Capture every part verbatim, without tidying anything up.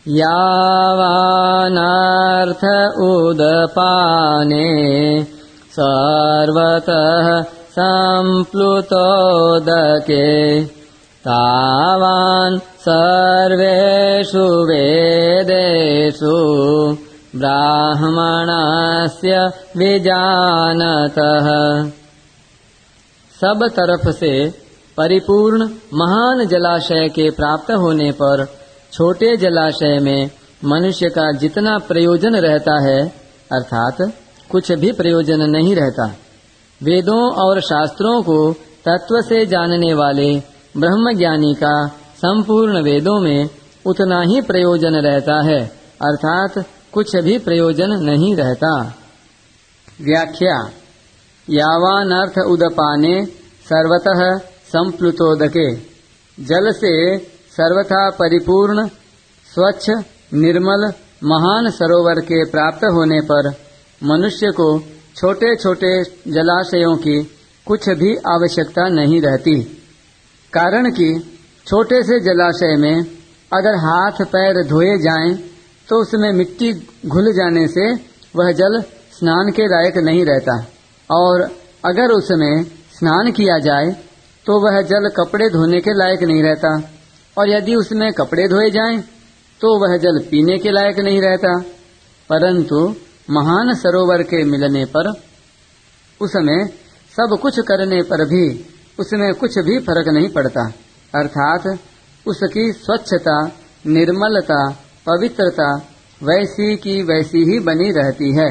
यावानर्थ उदपाने सर्वतः सम्प्लुतोदके तावान् सर्वेषु वेदेषु ब्राह्मणस्य विजानतः। सब तरफ से परिपूर्ण महान जलाशय के प्राप्त होने पर छोटे जलाशय में मनुष्य का जितना प्रयोजन रहता है, अर्थात कुछ भी प्रयोजन नहीं रहता। वेदों और शास्त्रों को तत्व से जानने वाले ब्रह्मज्ञानी का संपूर्ण वेदों में उतना ही प्रयोजन रहता है, अर्थात कुछ भी प्रयोजन नहीं रहता। व्याख्या। यावानर्थ उदपाने सर्वतः संप्लुतोदके। जल से सर्वथा परिपूर्ण स्वच्छ निर्मल महान सरोवर के प्राप्त होने पर मनुष्य को छोटे छोटे जलाशयों की कुछ भी आवश्यकता नहीं रहती। कारण कि छोटे से जलाशय में अगर हाथ पैर धोए जाएं तो उसमें मिट्टी घुल जाने से वह जल स्नान के लायक नहीं रहता, और अगर उसमें स्नान किया जाए तो वह जल कपड़े धोने के लायक नहीं रहता, और यदि उसमें कपड़े धोए जाएं तो वह जल पीने के लायक नहीं रहता। परंतु महान सरोवर के मिलने पर उसमें सब कुछ करने पर भी उसमें कुछ भी फर्क नहीं पड़ता, अर्थात उसकी स्वच्छता निर्मलता पवित्रता वैसी की वैसी ही बनी रहती है।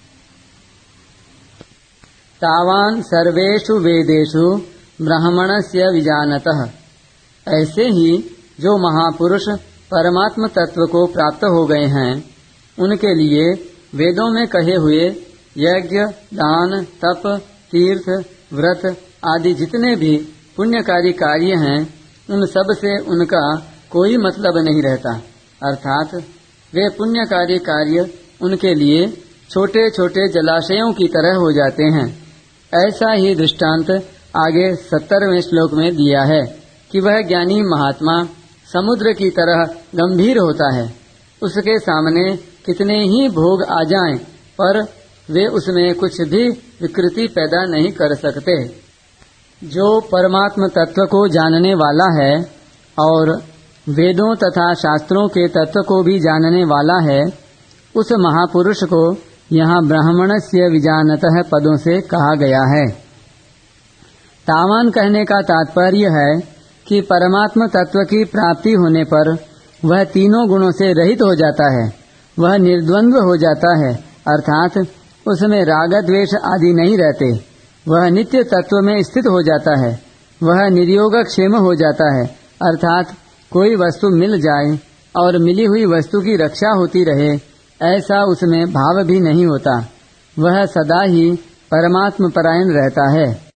तावान सर्वेषु वेदेषु ब्राह्मणस्य विजानतः। ऐसे ही जो महापुरुष परमात्म तत्व को प्राप्त हो गए हैं, उनके लिए वेदों में कहे हुए यज्ञ दान तप तीर्थ व्रत आदि जितने भी पुण्यकारी कार्य हैं, उन सब से उनका कोई मतलब नहीं रहता, अर्थात वे पुण्यकारी कार्य उनके लिए छोटे छोटे जलाशयों की तरह हो जाते हैं। ऐसा ही दृष्टांत आगे सत्तरवें श्लोक में दिया है कि वह ज्ञानी महात्मा समुद्र की तरह गंभीर होता है। उसके सामने कितने ही भोग आ जाएं, पर वे उसमें कुछ भी विकृति पैदा नहीं कर सकते। जो परमात्म तत्व को जानने वाला है और वेदों तथा शास्त्रों के तत्व को भी जानने वाला है, उस महापुरुष को यहाँ ब्राह्मणस्य विजानतः पदों से कहा गया है। तावान कहने का तात्पर्य है कि परमात्म तत्व की प्राप्ति होने पर वह तीनों गुणों से रहित हो जाता है, वह निर्द्वंद्व हो जाता है, अर्थात उसमें राग द्वेष आदि नहीं रहते, वह नित्य तत्व में स्थित हो जाता है, वह निर्योग क्षेम हो जाता है, अर्थात कोई वस्तु मिल जाए और मिली हुई वस्तु की रक्षा होती रहे, ऐसा उसमें भाव भी नहीं होता, वह सदा ही परमात्म परायण रहता है।